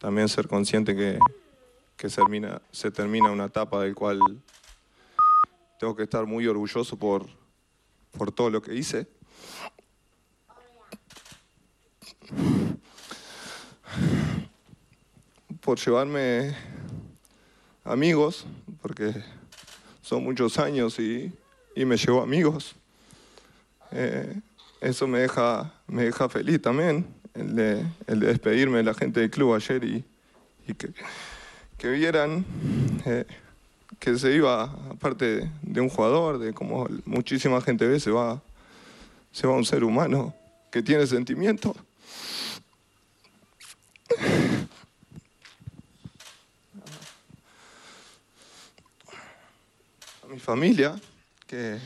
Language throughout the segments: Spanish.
también ser consciente que se termina una etapa del cual tengo que estar muy orgulloso por todo lo que hice. Por llevarme amigos, porque son muchos años y me llevo amigos. Eso me deja feliz también, el de despedirme de la gente del club ayer y que vieran que se iba, aparte de un jugador, de como muchísima gente ve, se va un ser humano que tiene sentimientos. A mi familia, que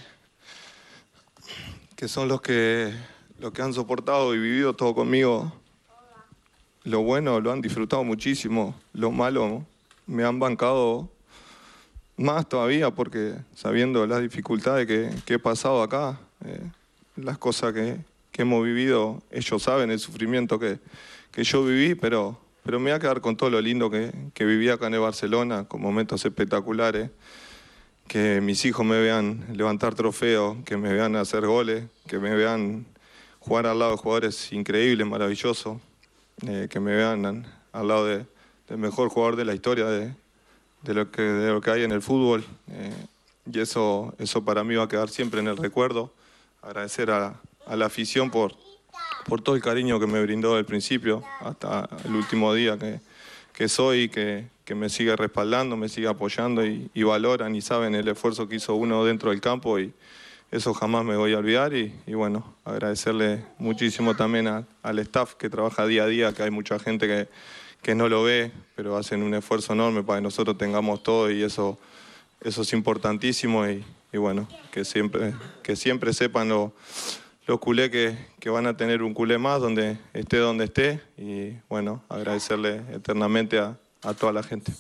son los que han soportado y vivido todo conmigo. Lo bueno lo han disfrutado muchísimo, lo malo me han bancado más todavía, porque sabiendo las dificultades que he pasado acá, las cosas que hemos vivido, ellos saben el sufrimiento que yo viví, pero me voy a quedar con todo lo lindo que viví acá en el Barcelona, con momentos espectaculares, que mis hijos me vean levantar trofeos, que me vean hacer goles, que me vean jugar al lado de jugadores increíbles, maravillosos, que me vean al lado del mejor jugador de la historia de lo que hay en el fútbol. Y eso para mí va a quedar siempre en el recuerdo. Agradecer a la afición por todo el cariño que me brindó desde el principio hasta el último día que soy, que me sigue respaldando, me sigue apoyando y valoran y saben el esfuerzo que hizo uno dentro del campo, y eso jamás me voy a olvidar. Y bueno, agradecerle muchísimo también al staff que trabaja día a día, que hay mucha gente que no lo ve, pero hacen un esfuerzo enorme para que nosotros tengamos todo, y eso es importantísimo. Y bueno, que siempre sepan los culés que van a tener un culé más donde esté. Y bueno, agradecerle eternamente a toda la gente.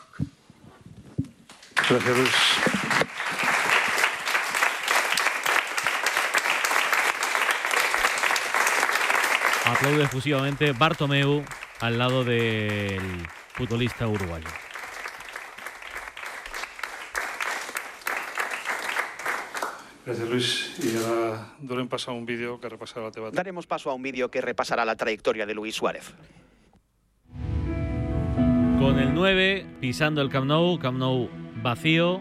Gracias, Luis. Aplaude efusivamente Bartomeu al lado del futbolista uruguayo. Gracias, Luis. Y ahora daremos paso a un vídeo que repasará el debate. Daremos paso a un vídeo que repasará la trayectoria de Luis Suárez. Con el 9 pisando el Camp Nou vacío.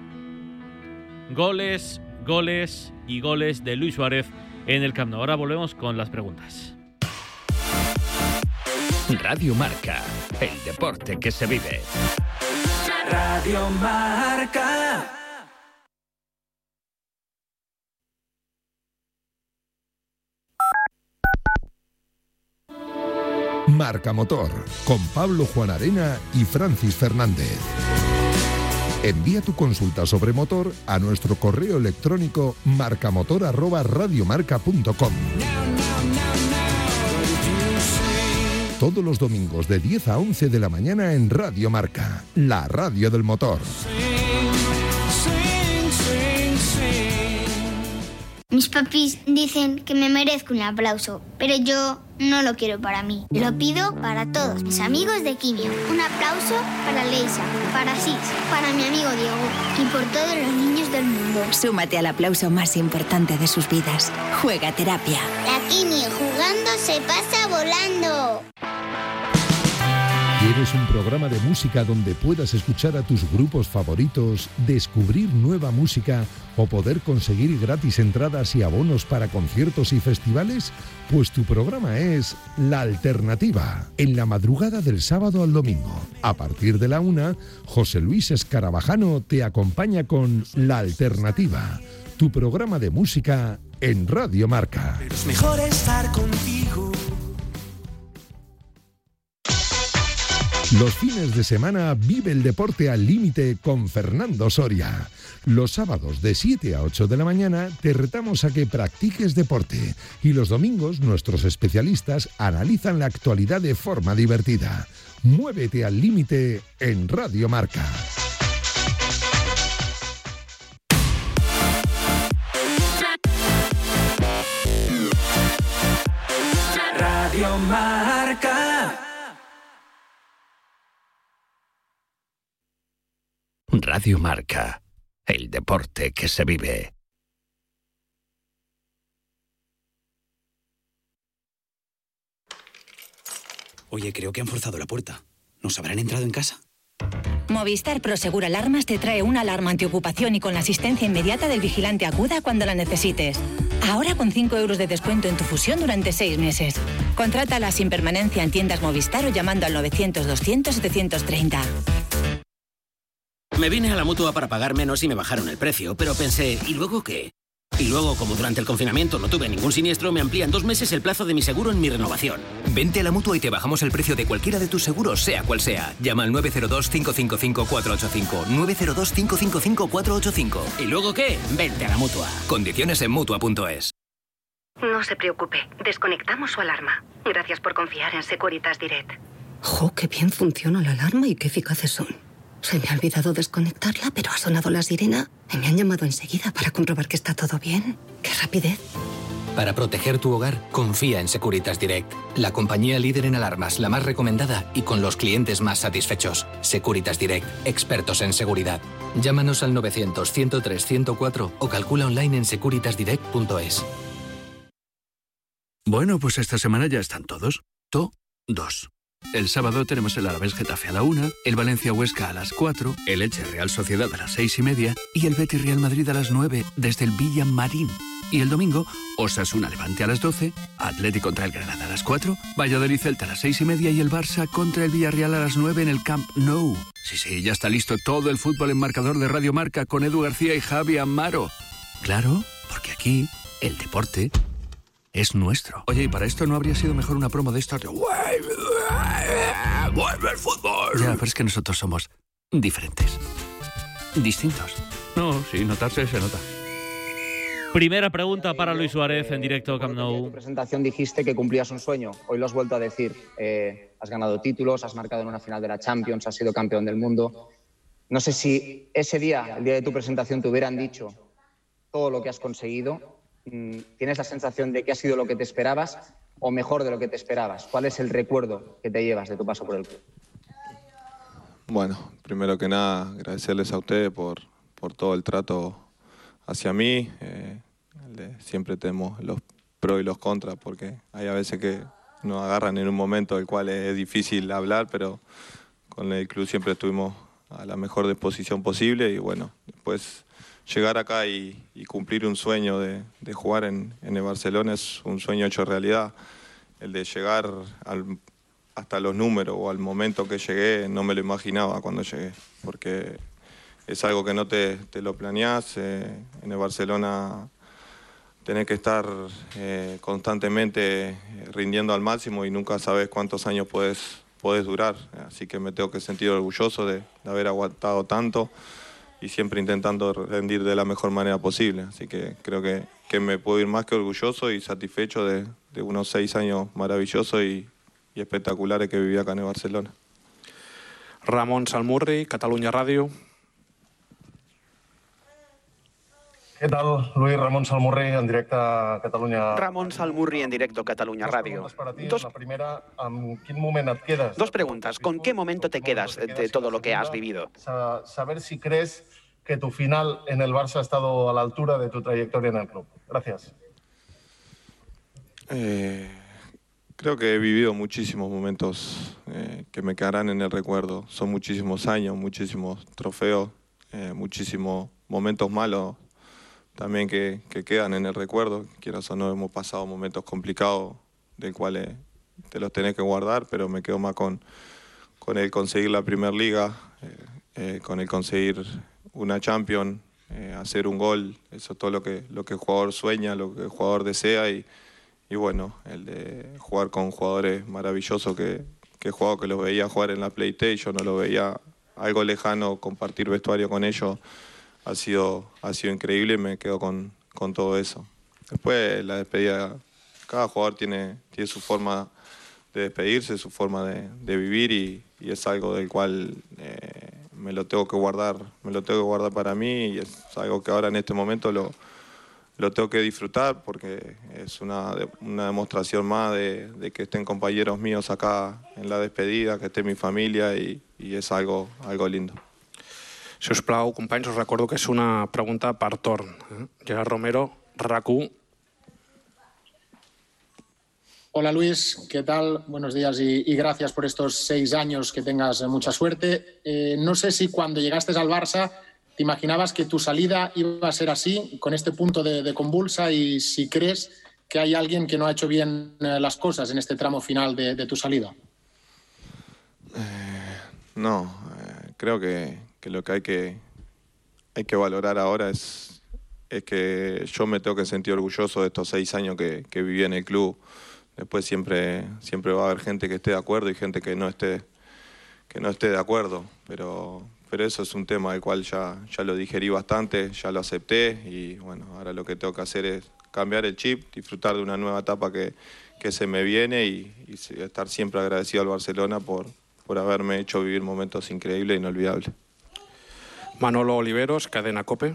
Goles y goles de Luis Suárez en el Camp Nou. Ahora volvemos con las preguntas. Radio Marca, el deporte que se vive. Radio Marca. Marca Motor, con Pablo Juan Arena y Francis Fernández. Envía tu consulta sobre motor a nuestro correo electrónico marcamotor@radiomarca.com. Todos los domingos de 10 a 11 de la mañana en Radio Marca, la radio del motor. Mis papis dicen que me merezco un aplauso, pero yo no lo quiero para mí. Lo pido para todos mis amigos de Quimio. Un aplauso para Leisa, para Sis, para mi amigo Diego y por todos los niños del mundo. Súmate al aplauso más importante de sus vidas. Juega Terapia. La Quimio jugando se pasa volando. ¿Quieres un programa de música donde puedas escuchar a tus grupos favoritos, descubrir nueva música o poder conseguir gratis entradas y abonos para conciertos y festivales? Pues tu programa es La Alternativa, en la madrugada del sábado al domingo. A partir de la 1, José Luis Escarabajano te acompaña con La Alternativa, tu programa de música en Radio Marca. Pero es mejor estar contigo. Los fines de semana vive el deporte al límite con Fernando Soria. Los sábados de 7 a 8 de la mañana te retamos a que practiques deporte y los domingos nuestros especialistas analizan la actualidad de forma divertida. Muévete al límite en Radio Marca. Radio Marca. Radio Marca, el deporte que se vive. Oye, creo que han forzado la puerta. ¿Nos habrán entrado en casa? Movistar Prosegur Alarmas te trae una alarma antiocupación y con la asistencia inmediata del vigilante acuda cuando la necesites. Ahora con 5 euros de descuento en tu fusión durante 6 meses. Contrátala sin permanencia en tiendas Movistar o llamando al 900-200-730. Me vine a la Mutua para pagar menos y me bajaron el precio, pero pensé, ¿y luego qué? Y luego, como durante el confinamiento no tuve ningún siniestro, me amplían 2 meses el plazo de mi seguro en mi renovación. Vente a la Mutua y te bajamos el precio de cualquiera de tus seguros, sea cual sea. Llama al 902-555-485. 902-555-485. ¿Y luego qué? Vente a la Mutua. Condiciones en Mutua.es. No se preocupe, desconectamos su alarma. Gracias por confiar en Securitas Direct. ¡Jo, qué bien funciona la alarma y qué eficaces son! Se me ha olvidado desconectarla, pero ha sonado la sirena y me han llamado enseguida para comprobar que está todo bien. ¡Qué rapidez! Para proteger tu hogar, confía en Securitas Direct, la compañía líder en alarmas, la más recomendada y con los clientes más satisfechos. Securitas Direct, expertos en seguridad. Llámanos al 900-103-104 o calcula online en securitasdirect.es. Bueno, pues esta semana ya están todos. Todos. El sábado tenemos el Alavés Getafe a la 1, el Valencia Huesca a las 4, el Elche Real Sociedad a las 6:30 y el Betis Real Madrid a las 9 desde el Villamarín. Y el domingo, Osasuna Levante a las 12, Atlético contra el Granada a las 4, Valladolid Celta a las 6:30 y el Barça contra el Villarreal a las 9 en el Camp Nou. Sí, ya está listo todo el fútbol en marcador de Radio Marca con Edu García y Javi Amaro. Claro, porque aquí el deporte es nuestro. Oye, ¿y para esto no habría sido mejor una promo de estas de ¡vuelve el fútbol! Ya, pero es que nosotros somos diferentes. Distintos. No, sí, notarse se nota. Primera pregunta para Luis Suárez en directo Camp Nou. En tu presentación dijiste que cumplías un sueño. Hoy lo has vuelto a decir. Has ganado títulos, has marcado en una final de la Champions, has sido campeón del mundo. No sé si ese día, el día de tu presentación, te hubieran dicho todo lo que has conseguido. ¿Tienes la sensación de que ha sido lo que te esperabas o mejor de lo que te esperabas? ¿Cuál es el recuerdo que te llevas de tu paso por el club? Bueno, primero que nada, agradecerles a ustedes por todo el trato hacia mí. Siempre tenemos los pros y los contras, porque hay a veces que nos agarran en un momento del cual es difícil hablar, pero con el club siempre estuvimos a la mejor disposición posible y bueno, después llegar acá y cumplir un sueño de jugar en el Barcelona es un sueño hecho realidad. El de llegar hasta los números o al momento que llegué no me lo imaginaba cuando llegué, porque es algo que no te lo planeás. En el Barcelona tenés que estar constantemente rindiendo al máximo y nunca sabes cuántos años podés durar. Así que me tengo que sentir orgulloso de haber aguantado tanto y siempre intentando rendir de la mejor manera posible. Así que creo que me puedo ir más que orgulloso y satisfecho de unos 6 años maravillosos y espectaculares que viví acá en el Barcelona. Ramon Salmurri, Catalunya Ràdio. ¿Qué tal, Luis? Ramón Salmurri, en directe a Catalunya. Ramón Salmurri, en directo Catalunya Radio. La primera, ¿en qué momento te quedas? 2 preguntas. ¿Con qué momento te quedas de todo lo que has vivido? Saber si crees que tu final en el Barça ha estado a la altura de tu trayectoria en el club. Gracias. Creo que he vivido muchísimos momentos que me quedarán en el recuerdo. Son muchísimos años, muchísimos trofeos, muchísimos momentos malos también que quedan en el recuerdo. Quieras o no, hemos pasado momentos complicados de cuales te los tenés que guardar, pero me quedo más con el conseguir la Premier Liga, con el conseguir una Champions, hacer un gol. Eso es todo lo que el jugador sueña, lo que el jugador desea y bueno, el de jugar con jugadores maravillosos que he jugado, que los veía jugar en la PlayStation, no lo veía algo lejano, compartir vestuario con ellos. Ha sido increíble y me quedo con todo eso. Después la despedida, cada jugador tiene su forma de despedirse, su forma de vivir y es algo del cual me lo tengo que guardar para mí y es algo que ahora en este momento lo tengo que disfrutar porque es una demostración más de que estén compañeros míos acá en la despedida, que esté mi familia y es algo lindo. Si us plau, companys, us recordo que és una pregunta per torn. Gerard Romero, RAC1. Hola Luis, ¿qué tal? Buenos días y gracias por estos 6 años, que tengas mucha suerte. No sé si cuando llegaste al Barça te imaginabas que tu salida iba a ser así, con este punto de convulsa, y si crees que hay alguien que no ha hecho bien las cosas en este tramo final de tu salida. No, creo que lo que hay que valorar ahora es que yo me tengo que sentir orgulloso de estos 6 años que viví en el club. Después siempre va a haber gente que esté de acuerdo y gente que no esté de acuerdo, pero eso es un tema del cual ya lo digerí bastante, ya lo acepté, y bueno, ahora lo que tengo que hacer es cambiar el chip, disfrutar de una nueva etapa que se me viene y estar siempre agradecido al Barcelona por haberme hecho vivir momentos increíbles e inolvidables. Manolo Oliveros, Cadena COPE.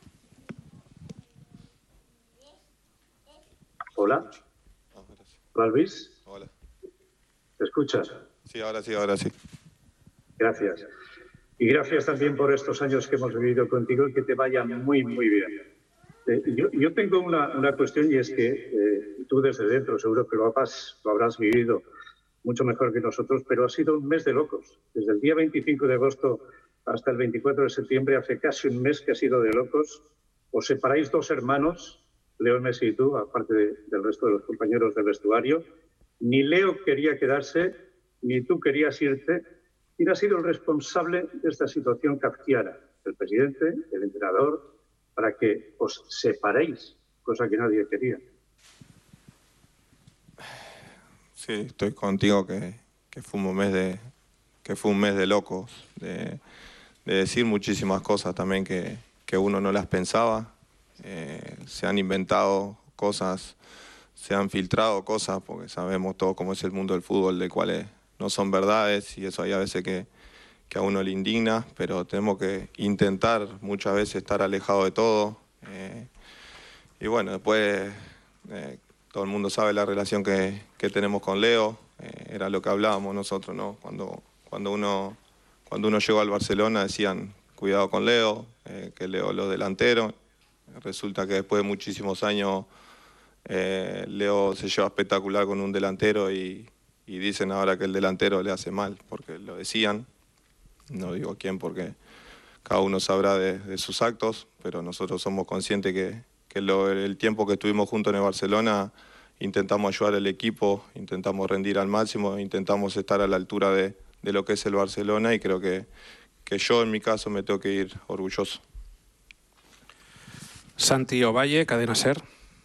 Hola. Hola Luis. Hola. ¿Te escuchas? Sí, ahora sí. Gracias. Y gracias también por estos años que hemos vivido contigo y que te vaya muy, muy bien. Yo tengo una cuestión, y es que tú desde dentro seguro que lo habrás vivido mucho mejor que nosotros, pero ha sido un mes de locos. Desde el día 25 de agosto hasta el 24 de septiembre, hace casi un mes que ha sido de locos. Os separáis 2 hermanos, Leo Messi y tú, aparte del resto de los compañeros del vestuario. Ni Leo quería quedarse, ni tú querías irte. ¿Quién ha sido el responsable de esta situación kafkiana? El presidente, el entrenador, para que os separéis, cosa que nadie quería. Sí, estoy contigo que fue un mes de locos, de decir muchísimas cosas también que uno no las pensaba. Se han inventado cosas, se han filtrado cosas, porque sabemos todo cómo es el mundo del fútbol, de cuáles no son verdades, y eso hay a veces que a uno le indigna, pero tenemos que intentar muchas veces estar alejado de todo. Y bueno, después todo el mundo sabe la relación que tenemos con Leo. Era lo que hablábamos nosotros, ¿no? Cuando uno llegó al Barcelona decían cuidado con Leo, que Leo los delanteros. Resulta que después de muchísimos años Leo se lleva espectacular con un delantero y dicen ahora que el delantero le hace mal, porque lo decían. No digo quién, porque cada uno sabrá de sus actos, pero nosotros somos conscientes que el tiempo que estuvimos juntos en el Barcelona intentamos ayudar al equipo, intentamos rendir al máximo, intentamos estar a la altura de lo que es el Barcelona, y creo que yo en mi caso me tengo que ir orgulloso. Santi Ovalle, Cadena SER.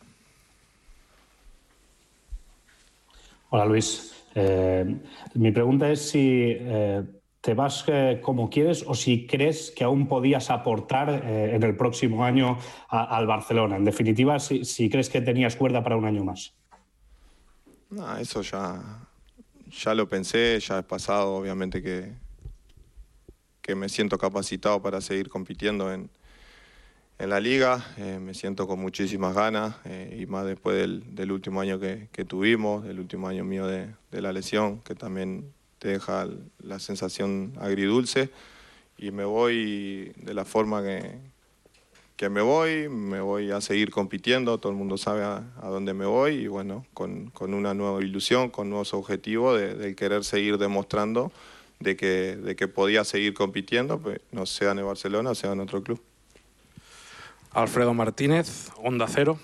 Hola Luis. Mi pregunta es si te vas como quieres o si crees que aún podías aportar en el próximo año al Barcelona. En definitiva, si crees que tenías cuerda para un año más. No, eso ya lo pensé, ya es pasado. Obviamente que me siento capacitado para seguir compitiendo en la liga. Me siento con muchísimas ganas, y más después del último año que tuvimos, el último año mío de la lesión, que también te deja la sensación agridulce, y me voy de la forma que me voy a seguir compitiendo. Todo el mundo sabe a dónde me voy, y bueno, con una nueva ilusión, con nuevos objetivos de querer seguir demostrando de que podía seguir compitiendo, pues, no sea en el Barcelona o sea en otro club. Alfredo Martínez, Onda Cero.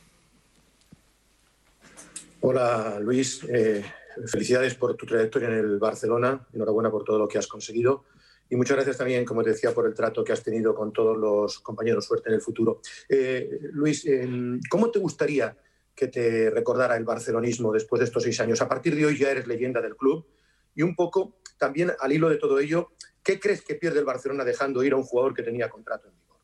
Hola Luis, felicidades por tu trayectoria en el Barcelona, enhorabuena por todo lo que has conseguido, y muchas gracias también, como te decía, por el trato que has tenido con todos los compañeros. Suerte en el futuro. Luis, ¿cómo te gustaría que te recordara el barcelonismo después de estos 6 años? A partir de hoy ya eres leyenda del club, y un poco también al hilo de todo ello, ¿qué crees que pierde el Barcelona dejando ir a un jugador que tenía contrato en vigor?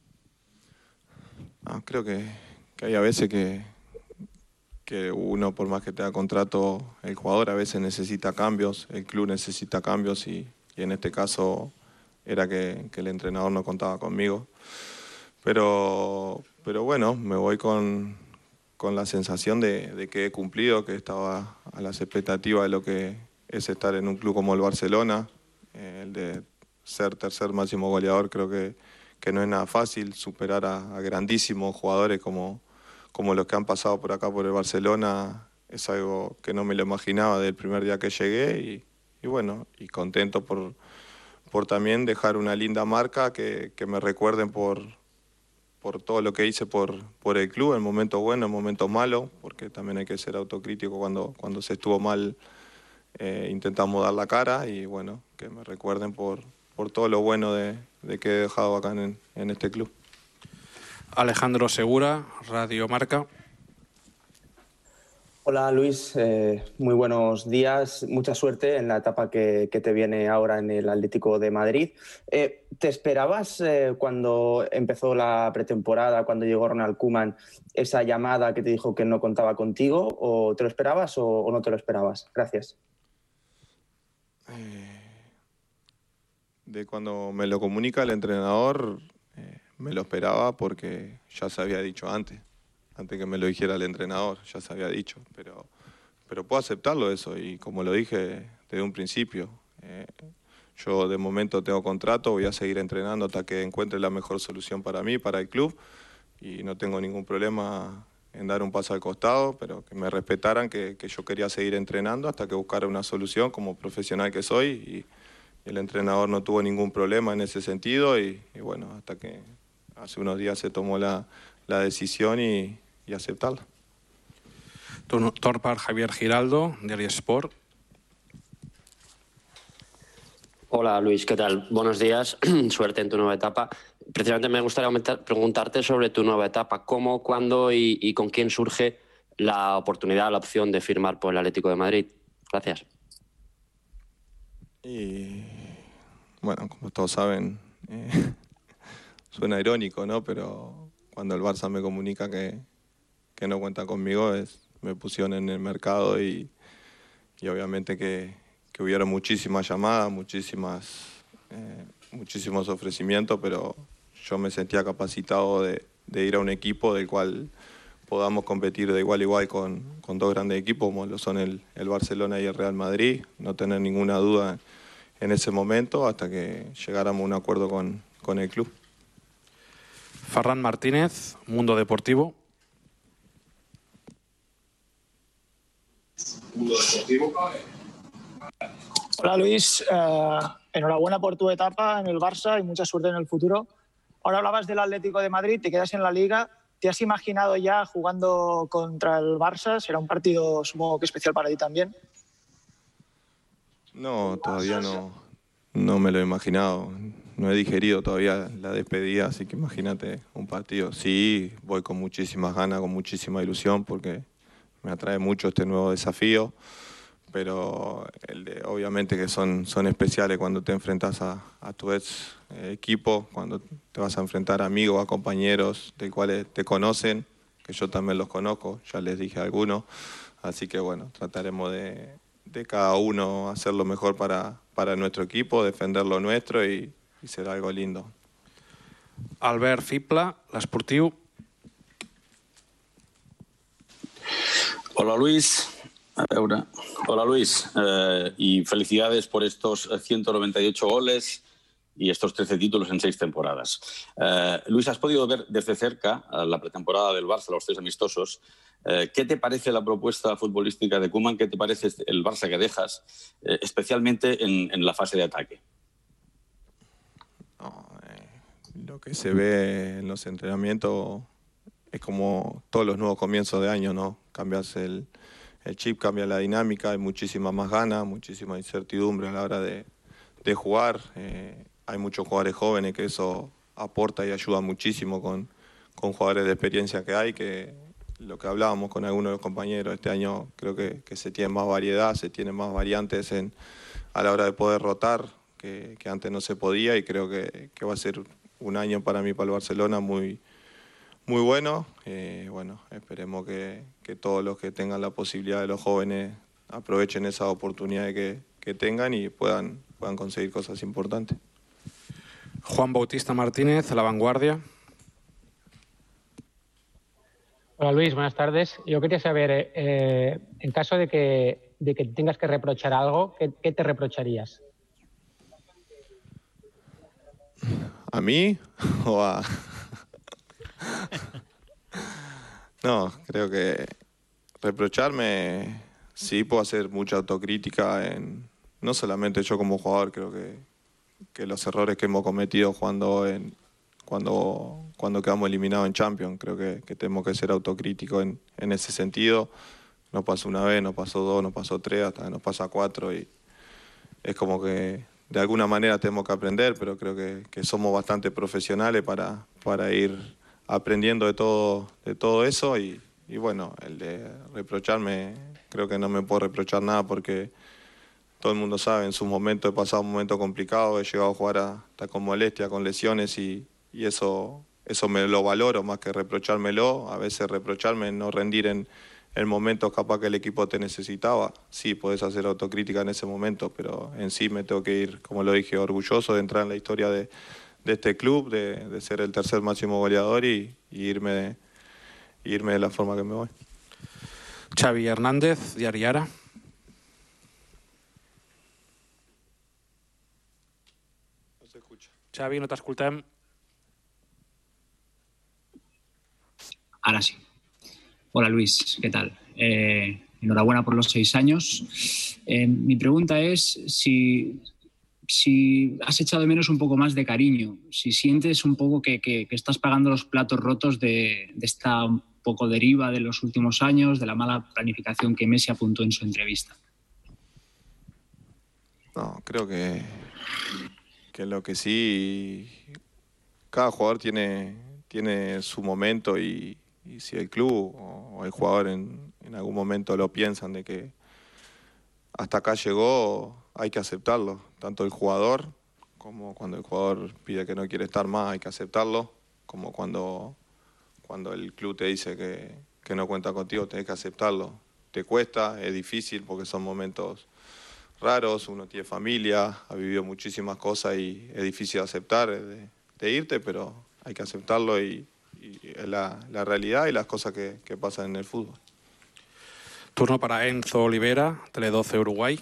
Creo que hay a veces que uno, por más que tenga contrato, el jugador a veces necesita cambios, el club necesita cambios, y en este caso era que el entrenador no contaba conmigo. Pero bueno, me voy con la sensación de que he cumplido, que estaba a las expectativas de lo que es estar en un club como el Barcelona, el de ser tercer máximo goleador creo que no es nada fácil. Superar a grandísimos jugadores como los que han pasado por acá por el Barcelona es algo que no me lo imaginaba del primer día que llegué y bueno, y contento por también dejar una linda marca que me recuerden por todo lo que hice por el club, en momentos buenos, en momentos malos, porque también hay que ser autocrítico cuando se estuvo mal, intentamos dar la cara y bueno, que me recuerden por todo lo bueno de que he dejado acá en este club. Alejandro Segura, Radio Marca. Hola Luis, muy buenos días, mucha suerte en la etapa que te viene ahora en el Atlético de Madrid. ¿Te esperabas cuando empezó la pretemporada, cuando llegó Ronald Koeman, esa llamada que te dijo que no contaba contigo, o te lo esperabas o no te lo esperabas? Gracias. De cuando me lo comunica el entrenador, me lo esperaba porque ya se había dicho antes que me lo dijera el entrenador, ya se había dicho, pero puedo aceptarlo eso y como lo dije desde un principio, yo de momento tengo contrato, voy a seguir entrenando hasta que encuentre la mejor solución para mí, para el club y no tengo ningún problema en dar un paso al costado, pero que me respetaran que yo quería seguir entrenando hasta que buscara una solución como profesional que soy y el entrenador no tuvo ningún problema en ese sentido y bueno, hasta que hace unos días se tomó la decisión y aceptarla. Turno para Javier Giraldo, Diario Sport. Hola Luis, ¿qué tal? Buenos días, suerte en tu nueva etapa. Precisamente me gustaría preguntarte sobre tu nueva etapa. ¿Cómo, cuándo y con quién surge la oportunidad, la opción de firmar por el Atlético de Madrid? Gracias. Y bueno, como todos saben, suena irónico, ¿no? Pero cuando el Barça me comunica que no cuenta conmigo, me pusieron en el mercado y obviamente que hubieron muchísimas llamadas, muchísimos ofrecimientos, pero yo me sentía capacitado de ir a un equipo del cual podamos competir de igual a igual con dos grandes equipos, como lo son el Barcelona y el Real Madrid, no tener ninguna duda en ese momento hasta que llegáramos a un acuerdo con el club. Ferran Martínez, Mundo Deportivo. Hola Luis, enhorabuena por tu etapa en el Barça y mucha suerte en el futuro. Ahora hablabas del Atlético de Madrid, te quedas en la Liga. ¿Te has imaginado ya jugando contra el Barça? Será un partido, supongo que especial para ti también. No, todavía no me lo he imaginado. No he digerido todavía la despedida, así que imagínate un partido. Sí, voy con muchísimas ganas, con muchísima ilusión, porque me atrae mucho este nuevo desafío, pero obviamente que son especiales cuando te enfrentas a tu ex equipo, cuando te vas a enfrentar a amigos, a compañeros de cuales te conocen, que yo también los conozco, ya les dije a algunos, así que bueno, trataremos de cada uno hacer lo mejor para nuestro equipo, defender lo nuestro y será algo lindo. Albert Fipla, l'Esportiu. Hola Luis, Hola Luis, y felicidades por estos 198 goles y estos 13 títulos en 6 temporadas. Luis, has podido ver desde cerca la pretemporada del Barça, los 3 amistosos. ¿Qué te parece la propuesta futbolística de Koeman? ¿Qué te parece el Barça que dejas, especialmente en la fase de ataque? Lo que se ve en los entrenamientos es como todos los nuevos comienzos de año, ¿no? Cambias el chip, cambia la dinámica, hay muchísima más ganas, muchísima incertidumbre a la hora de jugar. Hay muchos jugadores jóvenes que eso aporta y ayuda muchísimo con jugadores de experiencia que hay, que lo que hablábamos con algunos de los compañeros, este año creo que se tiene más variedad, se tiene más variantes a la hora de poder rotar, que antes no se podía, y creo que va a ser un año para mí, para el Barcelona, muy bueno. Bueno, esperemos que todos los que tengan la posibilidad, de los jóvenes, aprovechen esa oportunidad que tengan y puedan conseguir cosas importantes. Juan Bautista Martínez, La Vanguardia. Hola Luis, buenas tardes. Yo quería saber, en caso de que tengas que reprochar algo, ¿qué te reprocharías? ¿A mí o a...? No, creo que reprocharme, sí puedo hacer mucha autocrítica, no solamente yo como jugador, creo que los errores que hemos cometido cuando quedamos eliminados en Champions, creo que tenemos que ser autocríticos en ese sentido. Nos pasó una vez, nos pasó dos, nos pasó tres, hasta nos pasa cuatro, y es como que de alguna manera tenemos que aprender, pero creo que somos bastante profesionales para ir aprendiendo de todo eso, y bueno, el de reprocharme, creo que no me puedo reprochar nada, porque todo el mundo sabe, en su momento he pasado un momento complicado, he llegado a jugar hasta con molestia, con lesiones, y eso me lo valoro más que reprochármelo. A veces reprocharme, no rendir en momentos capaz que el equipo te necesitaba. Sí, podés hacer autocrítica en ese momento, pero en sí me tengo que ir, como lo dije, orgulloso de entrar en la historia de este club, de ser el tercer máximo goleador y irme de la forma que me voy. Xavi Hernández, Diari Ara. No se escucha. Xavi, no t'escoltem. Ahora sí. Hola Luis, ¿qué tal? Enhorabuena por los 6 años. Mi pregunta es si has echado de menos un poco más de cariño, si sientes un poco que estás pagando los platos rotos de esta un poco deriva de los últimos años, de la mala planificación que Messi apuntó en su entrevista. No, creo que lo que sí, cada jugador tiene su momento, y si el club o el jugador en algún momento lo piensan de que hasta acá llegó, hay que aceptarlo. Tanto el jugador, como cuando el jugador pide que no quiere estar más, hay que aceptarlo. Como cuando el club te dice que no cuenta contigo, tenés que aceptarlo. Te cuesta, es difícil porque son momentos raros, uno tiene familia, ha vivido muchísimas cosas y es difícil aceptar de irte, pero hay que aceptarlo, y es la realidad y las cosas que pasan en el fútbol. Turno para Enzo Olivera, Tele12 Uruguay.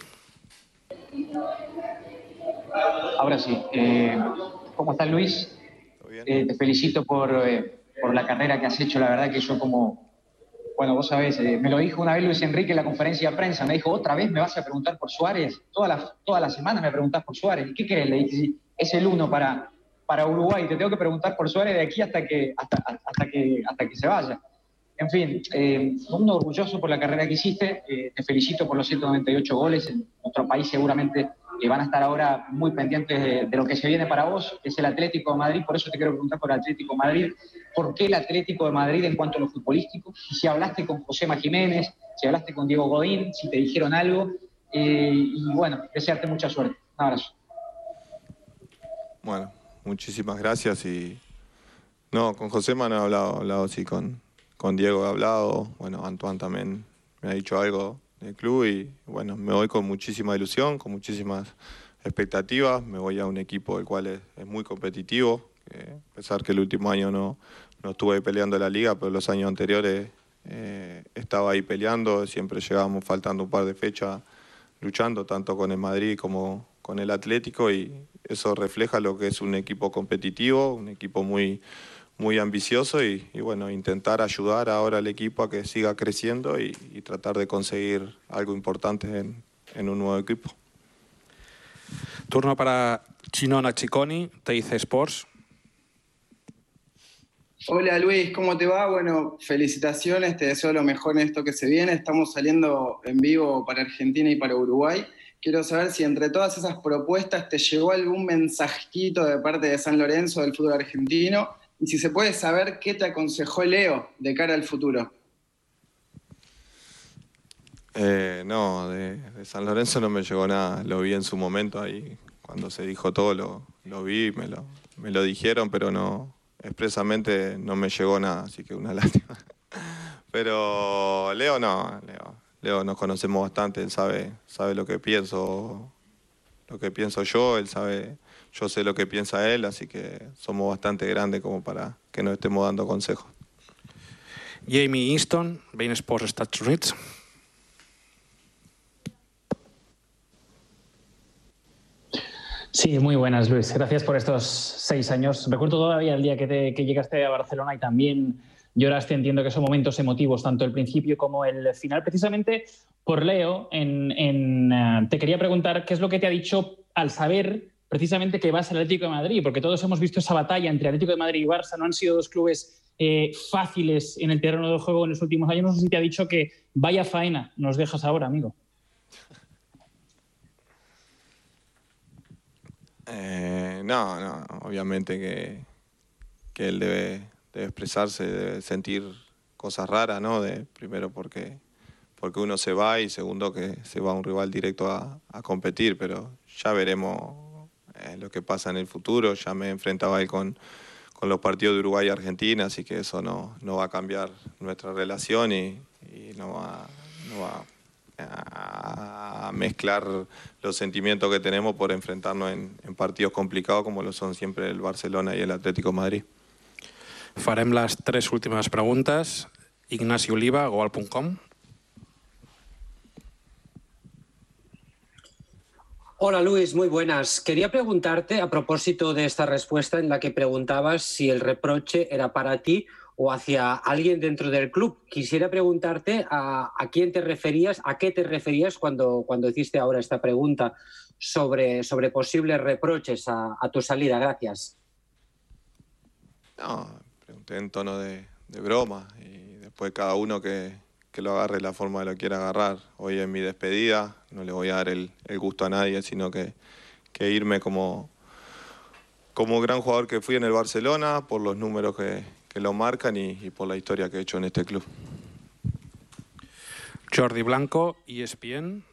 Ahora sí. ¿Cómo estás, Luis? Te felicito por la carrera que has hecho. La verdad que yo bueno, vos sabés, me lo dijo una vez Luis Enrique en la conferencia de prensa. Me dijo, ¿otra vez me vas a preguntar por Suárez? Toda la semana me preguntás por Suárez. ¿Y qué querés? Le dije, sí, es el 1 para Uruguay. Te tengo que preguntar por Suárez de aquí hasta que se vaya. En fin, uno orgulloso por la carrera que hiciste. Te felicito por los 198 goles. En nuestro país seguramente van a estar ahora muy pendientes de lo que se viene para vos, que es el Atlético de Madrid. Por eso te quiero preguntar por el Atlético de Madrid. ¿Por qué el Atlético de Madrid en cuanto a lo futbolístico? Y si hablaste con Josema Jiménez, si hablaste con Diego Godín, si te dijeron algo. Y bueno, desearte mucha suerte. Un abrazo. Bueno, muchísimas gracias. Y no, con Josema no he hablado sí, con Diego he hablado. Bueno, Antoine también me ha dicho algo del club, y bueno, me voy con muchísima ilusión, con muchísimas expectativas. Me voy a un equipo el cual es muy competitivo, a pesar que el último año no estuve peleando la liga, pero los años anteriores estaba ahí peleando, siempre llegábamos faltando un par de fechas luchando, tanto con el Madrid como con el Atlético, y eso refleja lo que es un equipo competitivo, un equipo muy ambicioso, y bueno, intentar ayudar ahora al equipo a que siga creciendo y tratar de conseguir algo importante en un nuevo equipo. Turno para Chinona Cicconi, TIC Sports. Hola Luis, ¿cómo te va? Bueno, felicitaciones, te deseo lo mejor en esto que se viene. Estamos saliendo en vivo para Argentina y para Uruguay. Quiero saber si entre todas esas propuestas te llegó algún mensajito de parte de San Lorenzo del fútbol argentino, y si se puede saber qué te aconsejó Leo de cara al futuro. No, de San Lorenzo no me llegó nada. Lo vi en su momento ahí, cuando se dijo todo, lo vi, me lo dijeron, pero no, expresamente no me llegó nada, así que una lástima. Pero Leo nos conocemos bastante, él sabe lo que pienso yo, él sabe, yo sé lo que piensa él, así que somos bastante grandes como para que nos estemos dando consejos. Jamie Easton, beIN Sports Estats Units. Sí, muy buenas, Luis. Gracias por estos 6 años. Recuerdo todavía el día que llegaste a Barcelona y también lloraste. Entiendo que son momentos emotivos, tanto el principio como el final. Precisamente por Leo, te quería preguntar qué es lo que te ha dicho al saber precisamente que vas al Atlético de Madrid, porque todos hemos visto esa batalla entre Atlético de Madrid y Barça. No han sido dos clubes fáciles en el terreno del juego en los últimos años. No sé si te ha dicho que vaya faena nos dejas ahora, amigo. No, obviamente que él debe expresarse, debe sentir cosas raras, ¿no? Primero porque uno se va y segundo que se va a un rival directo a competir, pero ya veremos lo que pasa en el futuro. Ya me enfrentaba él con los partidos de Uruguay y Argentina, así que eso no va a cambiar nuestra relación y no va a mezclar los sentimientos que tenemos por enfrentarnos en partidos complicados como lo son siempre el Barcelona y el Atlético de Madrid. Farem les 3 últimes preguntes. Ignasi Oliva, Goal.com. Hola Luis, muy buenas. Quería preguntarte a propósito de esta respuesta en la que preguntabas si el reproche era para ti o hacia alguien dentro del club. Quisiera preguntarte a quién te referías, a qué te referías cuando hiciste ahora esta pregunta sobre posibles reproches a tu salida. Gracias. No, pregunté en tono de broma y después cada uno que lo agarre de la forma que lo quiera agarrar. Hoy en mi despedida no le voy a dar el gusto a nadie, sino que irme como gran jugador que fui en el Barcelona, por los números que lo marcan y por la historia que he hecho en este club. Jordi Blanco, ESPN.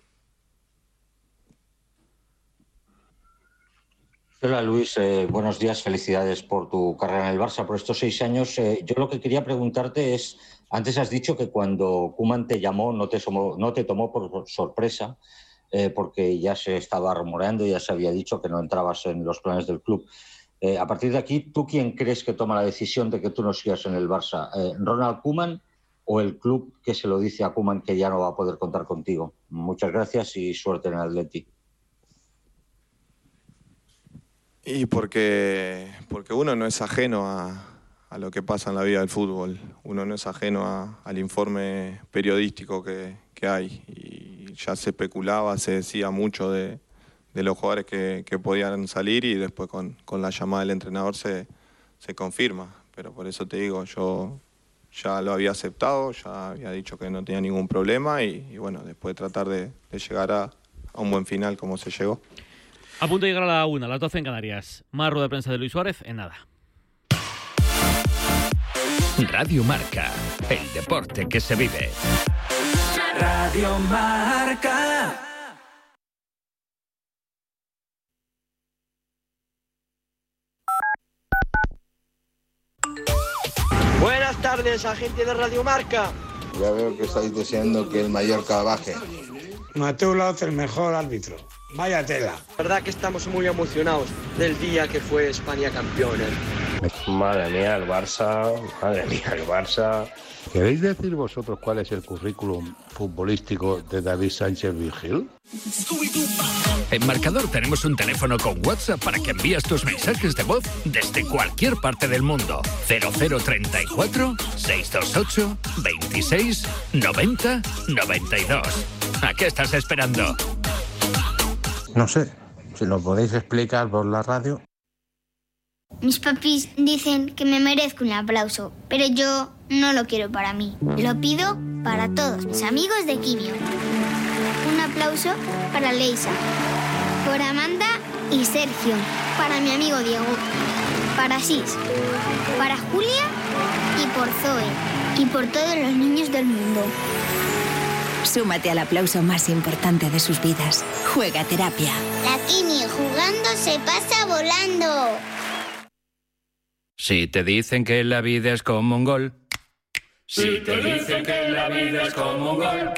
Hola Luis, buenos días, felicidades por tu carrera en el Barça, por estos 6 años. Yo lo que quería preguntarte es, antes has dicho que cuando Koeman te llamó no te tomó por sorpresa, porque ya se estaba rumoreando, ya se había dicho que no entrabas en los planes del club. A partir de aquí, ¿tú quién crees que toma la decisión de que tú no sigas en el Barça? ¿Ronald Koeman o el club que se lo dice a Koeman que ya no va a poder contar contigo? Muchas gracias y suerte en el Atleti. Y porque uno no es ajeno a lo que pasa en la vida del fútbol. Uno no es ajeno al informe periodístico que hay. Y ya se especulaba, se decía mucho de los jugadores que podían salir y después con la llamada del entrenador se confirma. Pero por eso te digo, yo ya lo había aceptado, ya había dicho que no tenía ningún problema y bueno, después tratar de llegar a un buen final como se llegó. A punto de llegar a la 1, a las 12 en Canarias. Más rueda de prensa de Luis Suárez en nada. Radio Marca, el deporte que se vive. Radio Marca. Buenas tardes, agente de Radio Marca. Ya veo que estáis deseando que el Mallorca baje. Mateu Laoz, el mejor árbitro. Vaya tela. La verdad que estamos muy emocionados del día que fue España campeona. Madre mía, el Barça. ¿Queréis decir vosotros cuál es el currículum futbolístico de David Sánchez Virgil? En Marcador tenemos un teléfono con WhatsApp para que envíes tus mensajes de voz desde cualquier parte del mundo. 0034 628 26 90 92. ¿A qué estás esperando? No sé, si lo podéis explicar por la radio. Mis papis dicen que me merezco un aplauso, pero yo no lo quiero para mí. Lo pido para todos mis amigos de Quimio. Un aplauso para Leisa, por Amanda y Sergio, para mi amigo Diego, para Sis, para Julia y por Zoe y por todos los niños del mundo. Súmate al aplauso más importante de sus vidas. Juega Terapia. La Quimio jugando se pasa volando. Si te dicen que la vida es como un gol. Si te dicen que la vida es como un gol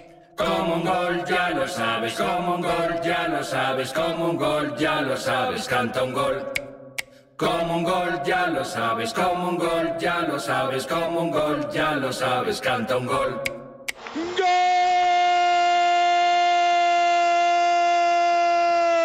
ya lo sabes, como un gol ya lo sabes, como un gol ya lo sabes, canta un gol. Como un gol ya lo sabes, como un gol ya lo sabes, como un gol ya lo sabes, canta un gol.